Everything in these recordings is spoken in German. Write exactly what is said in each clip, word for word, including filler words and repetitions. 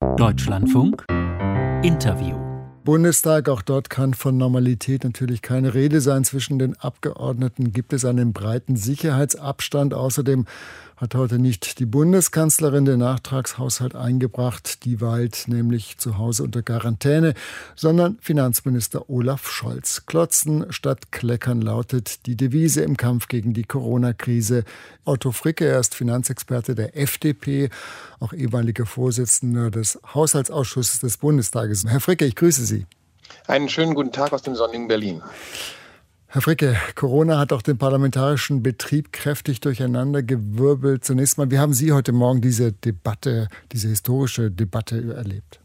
Deutschlandfunk Interview. Bundestag, auch dort kann von Normalität natürlich keine Rede sein. Zwischen den Abgeordneten gibt es einen breiten Sicherheitsabstand. Außerdem hat heute nicht die Bundeskanzlerin den Nachtragshaushalt eingebracht. Die weilt nämlich zu Hause unter Quarantäne, sondern Finanzminister Olaf Scholz. Klotzen statt Kleckern lautet die Devise im Kampf gegen die Corona-Krise. Otto Fricke, er ist Finanzexperte der F D P, auch ehemaliger Vorsitzender des Haushaltsausschusses des Bundestages. Herr Fricke, ich grüße Sie. Einen schönen guten Tag aus dem sonnigen Berlin. Herr Fricke, Corona hat auch den parlamentarischen Betrieb kräftig durcheinandergewirbelt. Zunächst mal, wie haben Sie heute Morgen diese Debatte, diese historische Debatte erlebt?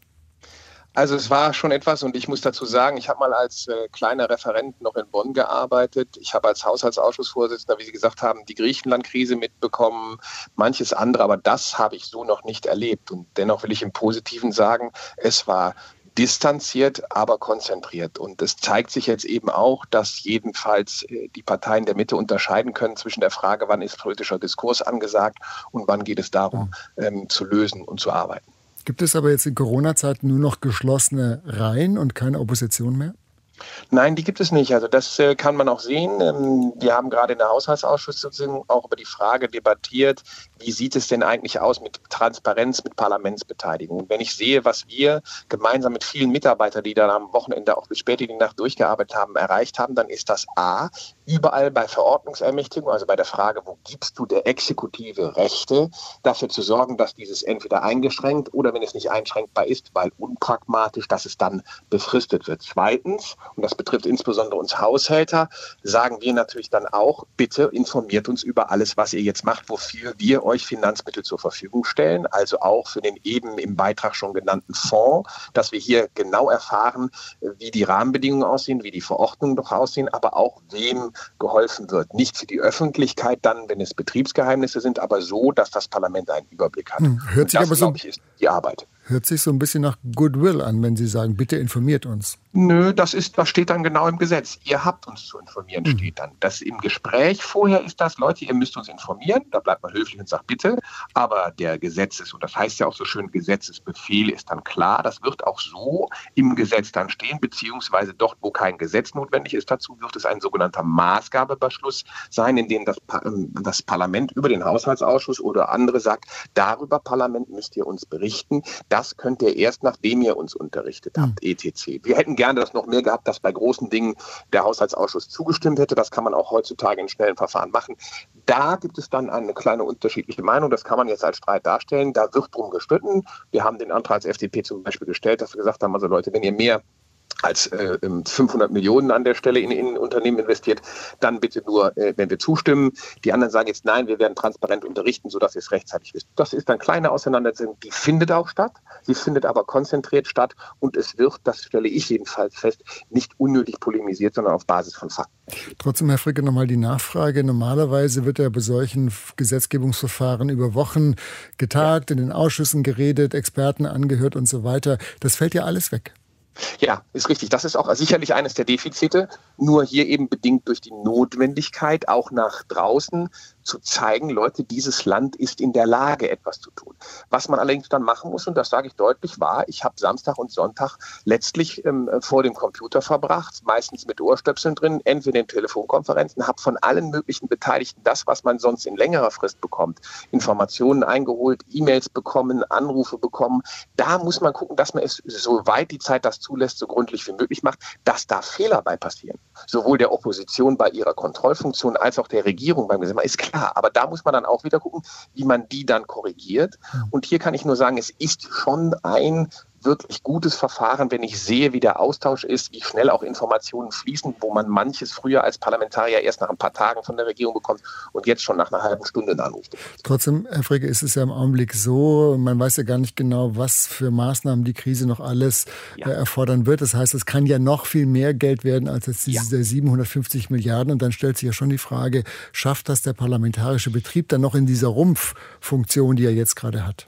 Also es war schon etwas, und ich muss dazu sagen, ich habe mal als äh, kleiner Referent noch in Bonn gearbeitet. Ich habe als Haushaltsausschussvorsitzender, wie Sie gesagt haben, die Griechenland-Krise mitbekommen, manches andere, aber das habe ich so noch nicht erlebt. Und dennoch will ich im Positiven sagen, es war distanziert, aber konzentriert. Und es zeigt sich jetzt eben auch, dass jedenfalls die Parteien der Mitte unterscheiden können zwischen der Frage, wann ist politischer Diskurs angesagt und wann geht es darum, ähm, zu lösen und zu arbeiten. Gibt es aber jetzt in Corona-Zeiten nur noch geschlossene Reihen und keine Opposition mehr? Nein, die gibt es nicht. Also das äh, kann man auch sehen. Ähm, wir haben gerade in der Haushaltsausschusssitzung auch über die Frage debattiert, wie sieht es denn eigentlich aus mit Transparenz, mit Parlamentsbeteiligung. Und wenn ich sehe, was wir gemeinsam mit vielen Mitarbeitern, die dann am Wochenende auch bis spät in die Nacht durchgearbeitet haben, erreicht haben, dann ist das A, überall bei Verordnungsermächtigung, also bei der Frage, wo gibst du der Exekutive Rechte, dafür zu sorgen, dass dieses entweder eingeschränkt oder wenn es nicht einschränkbar ist, weil unpragmatisch, dass es dann befristet wird. Zweitens, und das betrifft insbesondere uns Haushälter, sagen wir natürlich dann auch, bitte informiert uns über alles, was ihr jetzt macht, wofür wir euch Finanzmittel zur Verfügung stellen, also auch für den eben im Beitrag schon genannten Fonds, dass wir hier genau erfahren, wie die Rahmenbedingungen aussehen, wie die Verordnungen doch aussehen, aber auch wem geholfen wird. Nicht für die Öffentlichkeit dann, wenn es Betriebsgeheimnisse sind, aber so, dass das Parlament einen Überblick hat. Hm, hört sich das, aber so, glaube ich, ist die Arbeit. Hört sich so ein bisschen nach Goodwill an, wenn Sie sagen, bitte informiert uns. Nö, das ist, das steht dann genau im Gesetz. Ihr habt uns zu informieren, Mhm. steht dann. Das im Gespräch vorher ist das, Leute, ihr müsst uns informieren. Da bleibt man höflich und sagt bitte. Aber der Gesetzes, und das heißt ja auch so schön, Gesetzesbefehl ist dann klar. Das wird auch so im Gesetz dann stehen, beziehungsweise dort, wo kein Gesetz notwendig ist dazu, wird es ein sogenannter Maßgabebeschluss sein, in dem das, das Parlament über den Haushaltsausschuss oder andere sagt, darüber, Parlament, müsst ihr uns berichten. Das könnt ihr erst, nachdem ihr uns unterrichtet habt, et cetera. Wir hätten gerne das noch mehr gehabt, dass bei großen Dingen der Haushaltsausschuss zugestimmt hätte. Das kann man auch heutzutage in schnellen Verfahren machen. Da gibt es dann eine kleine unterschiedliche Meinung. Das kann man jetzt als Streit darstellen. Da wird drum gestritten. Wir haben den Antrag als F D P zum Beispiel gestellt, dass wir gesagt haben, also Leute, wenn ihr mehr als äh, fünfhundert Millionen an der Stelle in, in Unternehmen investiert, dann bitte nur, äh, wenn wir zustimmen. Die anderen sagen jetzt, nein, wir werden transparent unterrichten, sodass ihr es rechtzeitig wisst. Das ist eine kleine Auseinandersetzung, die findet auch statt. Sie findet aber konzentriert statt und es wird, das stelle ich jedenfalls fest, nicht unnötig polemisiert, sondern auf Basis von Fakten. Trotzdem, Herr Fricke, nochmal die Nachfrage. Normalerweise wird ja bei solchen Gesetzgebungsverfahren über Wochen getagt, in den Ausschüssen geredet, Experten angehört und so weiter. Das fällt ja alles weg. Ja, ist richtig. Das ist auch sicherlich eines der Defizite, nur hier eben bedingt durch die Notwendigkeit, auch nach draußen zu zeigen, Leute, dieses Land ist in der Lage, etwas zu tun. Was man allerdings dann machen muss, und das sage ich deutlich, war, ich habe Samstag und Sonntag letztlich ähm, vor dem Computer verbracht, meistens mit Ohrstöpseln drin, entweder in Telefonkonferenzen, habe von allen möglichen Beteiligten das, was man sonst in längerer Frist bekommt, Informationen eingeholt, E-Mails bekommen, Anrufe bekommen. Da muss man gucken, dass man es, soweit die Zeit das zulässt, so gründlich wie möglich macht, dass da Fehler bei passieren. Sowohl der Opposition bei ihrer Kontrollfunktion als auch der Regierung beim Gesetz. Ist klar, aber da muss man dann auch wieder gucken, wie man die dann korrigiert. Und hier kann ich nur sagen, es ist schon ein wirklich gutes Verfahren, wenn ich sehe, wie der Austausch ist, wie schnell auch Informationen fließen, wo man manches früher als Parlamentarier erst nach ein paar Tagen von der Regierung bekommt und jetzt schon nach einer halben Stunde einen Anruf. Trotzdem, Herr Fricke, ist es ja im Augenblick so, man weiß ja gar nicht genau, was für Maßnahmen die Krise noch alles ja. äh, erfordern wird. Das heißt, es kann ja noch viel mehr Geld werden als jetzt diese ja. siebenhundertfünfzig Milliarden. Und dann stellt sich ja schon die Frage, schafft das der parlamentarische Betrieb dann noch in dieser Rumpffunktion, die er jetzt gerade hat?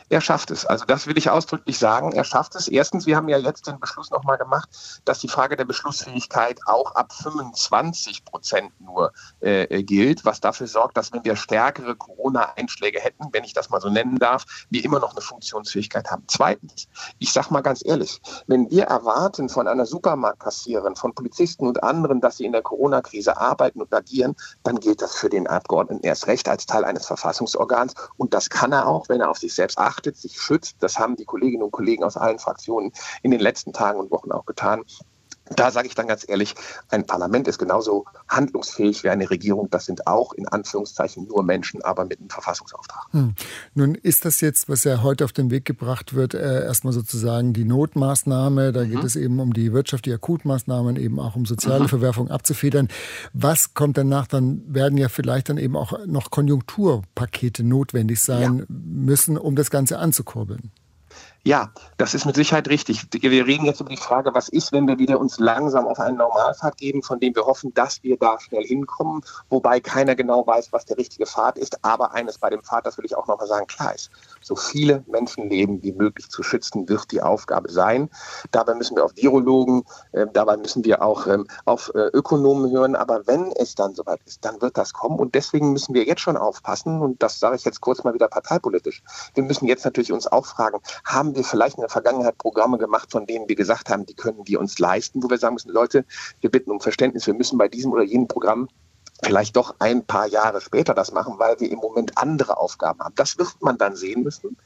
Er schafft es. Also das will ich ausdrücklich sagen. Er schafft es. Erstens, wir haben ja jetzt den Beschluss nochmal gemacht, dass die Frage der Beschlussfähigkeit auch ab fünfundzwanzig Prozent nur äh, gilt, was dafür sorgt, dass wenn wir stärkere Corona-Einschläge hätten, wenn ich das mal so nennen darf, wir immer noch eine Funktionsfähigkeit haben. Zweitens, ich sage mal ganz ehrlich, wenn wir erwarten von einer Supermarktkassiererin, von Polizisten und anderen, dass sie in der Corona-Krise arbeiten und agieren, dann gilt das für den Abgeordneten erst recht als Teil eines Verfassungsorgans. Und das kann er auch, wenn er auf sich selbst achtet, sich schützt. Das haben die Kolleginnen und Kollegen aus allen Fraktionen in den letzten Tagen und Wochen auch getan. Da sage ich dann ganz ehrlich, ein Parlament ist genauso handlungsfähig wie eine Regierung. Das sind auch in Anführungszeichen nur Menschen, aber mit einem Verfassungsauftrag. Hm. Nun ist das jetzt, was ja heute auf den Weg gebracht wird, äh, erstmal sozusagen die Notmaßnahme. Da mhm. geht es eben um die Wirtschaft, die Akutmaßnahmen, eben auch um soziale mhm. Verwerfung abzufedern. Was kommt danach? Dann werden ja vielleicht dann eben auch noch Konjunkturpakete notwendig sein ja. müssen, um das Ganze anzukurbeln. Ja, das ist mit Sicherheit richtig. Wir reden jetzt über die Frage, was ist, wenn wir wieder uns langsam auf einen Normalpfad geben, von dem wir hoffen, dass wir da schnell hinkommen, wobei keiner genau weiß, was der richtige Pfad ist. Aber eines bei dem Pfad, das will ich auch noch mal sagen, klar ist, so viele Menschenleben wie möglich zu schützen, wird die Aufgabe sein. Dabei müssen wir auf Virologen, äh, dabei müssen wir auch ähm, auf äh, Ökonomen hören. Aber wenn es dann soweit ist, dann wird das kommen. Und deswegen müssen wir jetzt schon aufpassen. Und das sage ich jetzt kurz mal wieder parteipolitisch. Wir müssen jetzt natürlich uns auch fragen, haben wir vielleicht in der Vergangenheit Programme gemacht, von denen wir gesagt haben, die können wir uns leisten, wo wir sagen müssen, Leute, wir bitten um Verständnis, wir müssen bei diesem oder jenem Programm vielleicht doch ein paar Jahre später das machen, weil wir im Moment andere Aufgaben haben. Das wird man dann sehen müssen.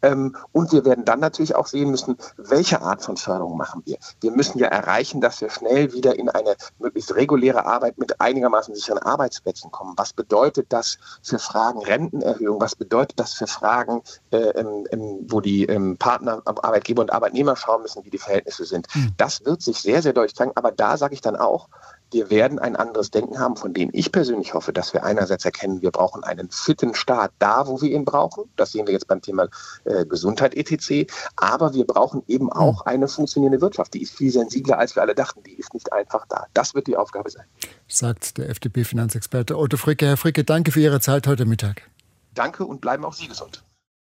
Und wir werden dann natürlich auch sehen müssen, welche Art von Förderung machen wir. Wir müssen ja erreichen, dass wir schnell wieder in eine möglichst reguläre Arbeit mit einigermaßen sicheren Arbeitsplätzen kommen. Was bedeutet das für Fragen Rentenerhöhung? Was bedeutet das für Fragen, äh, ähm, wo die ähm, Partner, Arbeitgeber und Arbeitnehmer schauen müssen, wie die Verhältnisse sind? Mhm. Das wird sich sehr, sehr deutlich zeigen. Aber da sage ich dann auch, wir werden ein anderes Denken haben, von dem ich persönlich hoffe, dass wir einerseits erkennen, wir brauchen einen fitten Staat da, wo wir ihn brauchen. Das sehen wir jetzt beim Thema äh, Gesundheit et cetera. Aber wir brauchen eben auch eine funktionierende Wirtschaft. Die ist viel sensibler, als wir alle dachten. Die ist nicht einfach da. Das wird die Aufgabe sein. Sagt der F D P-Finanzexperte Otto Fricke. Herr Fricke, danke für Ihre Zeit heute Mittag. Danke und bleiben auch Sie gesund.